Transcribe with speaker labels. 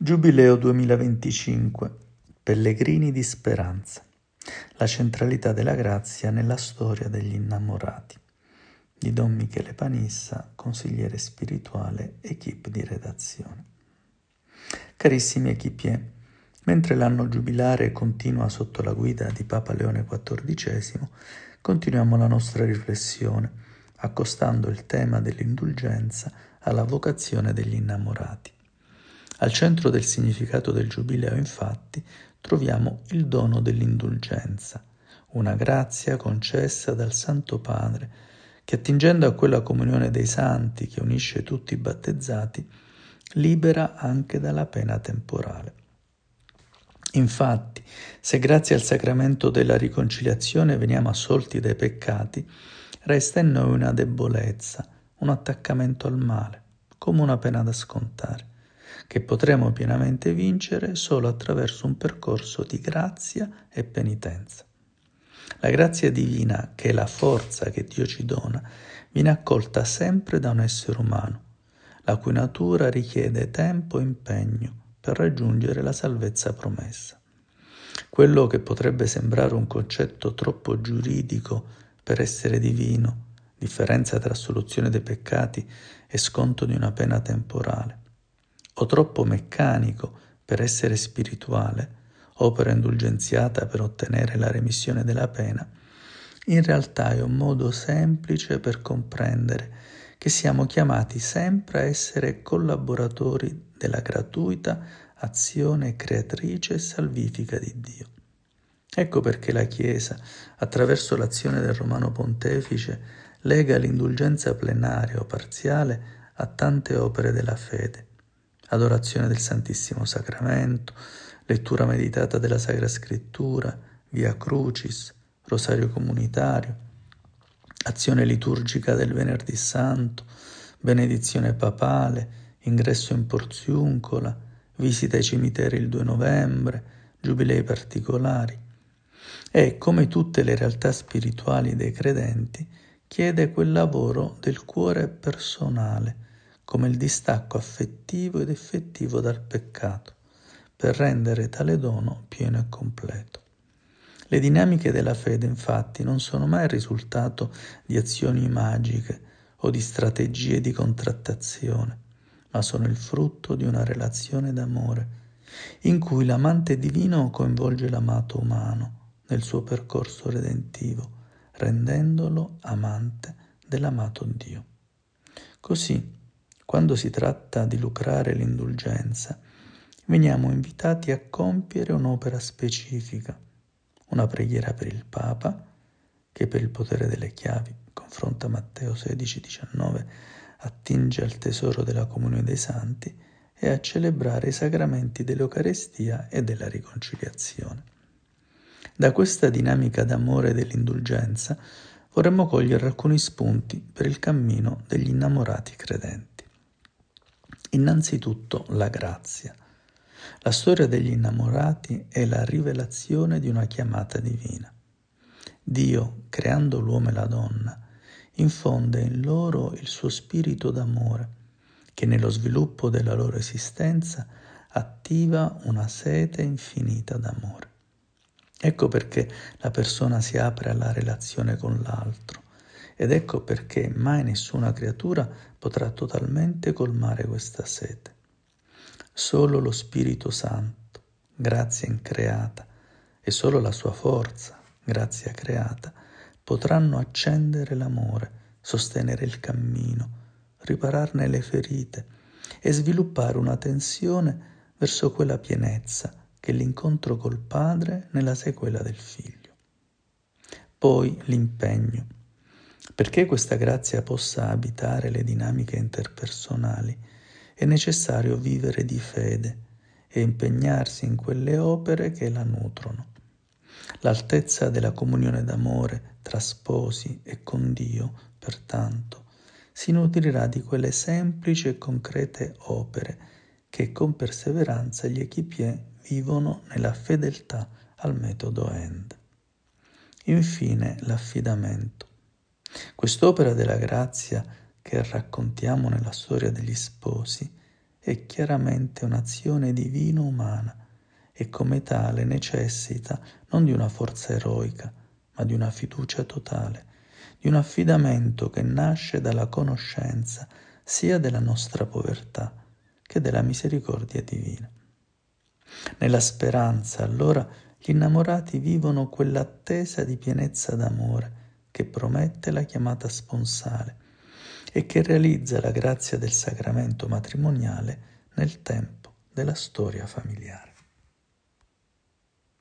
Speaker 1: Giubileo 2025. Pellegrini di speranza. La centralità della grazia nella storia degli innamorati. Di Don Michele Panissa, consigliere spirituale, equipe di redazione. Carissimi equipier, mentre l'anno giubilare continua sotto la guida di Papa Leone XIV, continuiamo la nostra riflessione, accostando il tema dell'indulgenza alla vocazione degli innamorati. Al centro del significato del Giubileo, infatti, troviamo il dono dell'indulgenza, una grazia concessa dal Santo Padre che, attingendo a quella comunione dei santi che unisce tutti i battezzati, libera anche dalla pena temporale. Infatti, se grazie al sacramento della riconciliazione veniamo assolti dai peccati, resta in noi una debolezza, un attaccamento al male, come una pena da scontare, che potremo pienamente vincere solo attraverso un percorso di grazia e penitenza. La grazia divina, che è la forza che Dio ci dona, viene accolta sempre da un essere umano, la cui natura richiede tempo e impegno per raggiungere la salvezza promessa. Quello che potrebbe sembrare un concetto troppo giuridico per essere divino, differenza tra assoluzione dei peccati e sconto di una pena temporale, o troppo meccanico per essere spirituale, opera indulgenziata per ottenere la remissione della pena, in realtà è un modo semplice per comprendere che siamo chiamati sempre a essere collaboratori della gratuita azione creatrice e salvifica di Dio. Ecco perché la Chiesa, attraverso l'azione del Romano Pontefice, lega l'indulgenza plenaria o parziale a tante opere della fede: adorazione del Santissimo Sacramento, lettura meditata della Sacra Scrittura, Via Crucis, Rosario comunitario, azione liturgica del Venerdì Santo, benedizione papale, ingresso in Porziuncola, visita ai cimiteri il 2 novembre, giubilei particolari. E, come tutte le realtà spirituali dei credenti, chiede quel lavoro del cuore personale, come il distacco affettivo ed effettivo dal peccato, per rendere tale dono pieno e completo. Le dinamiche della fede, infatti, non sono mai il risultato di azioni magiche o di strategie di contrattazione, ma sono il frutto di una relazione d'amore, in cui l'amante divino coinvolge l'amato umano nel suo percorso redentivo, rendendolo amante dell'amato Dio. Così, quando si tratta di lucrare l'indulgenza, veniamo invitati a compiere un'opera specifica, una preghiera per il Papa, che per il potere delle chiavi, confronta Matteo 16,19, attinge al tesoro della comunione dei santi, e a celebrare i sacramenti dell'Eucarestia e della riconciliazione. Da questa dinamica d'amore e dell'indulgenza vorremmo cogliere alcuni spunti per il cammino degli innamorati credenti. Innanzitutto la grazia. La storia degli innamorati è la rivelazione di una chiamata divina. Dio, creando l'uomo e la donna, infonde in loro il suo spirito d'amore, che nello sviluppo della loro esistenza attiva una sete infinita d'amore. Ecco perché la persona si apre alla relazione con l'altro, ed ecco perché mai nessuna creatura potrà totalmente colmare questa sete. Solo lo Spirito Santo, grazia increata, e solo la sua forza, grazia creata, potranno accendere l'amore, sostenere il cammino, ripararne le ferite e sviluppare una tensione verso quella pienezza che è l'incontro col Padre nella sequela del Figlio. Poi l'impegno. Perché questa grazia possa abitare le dinamiche interpersonali, è necessario vivere di fede e impegnarsi in quelle opere che la nutrono. L'altezza della comunione d'amore tra sposi e con Dio, pertanto, si nutrirà di quelle semplici e concrete opere che con perseveranza gli equipier vivono nella fedeltà al metodo End. Infine, l'affidamento. Quest'opera della grazia che raccontiamo nella storia degli sposi è chiaramente un'azione divino-umana e come tale necessita non di una forza eroica, ma di una fiducia totale, di un affidamento che nasce dalla conoscenza sia della nostra povertà che della misericordia divina. Nella speranza, allora, gli innamorati vivono quell'attesa di pienezza d'amore che promette la chiamata sponsale e che realizza la grazia del sacramento matrimoniale nel tempo della storia familiare.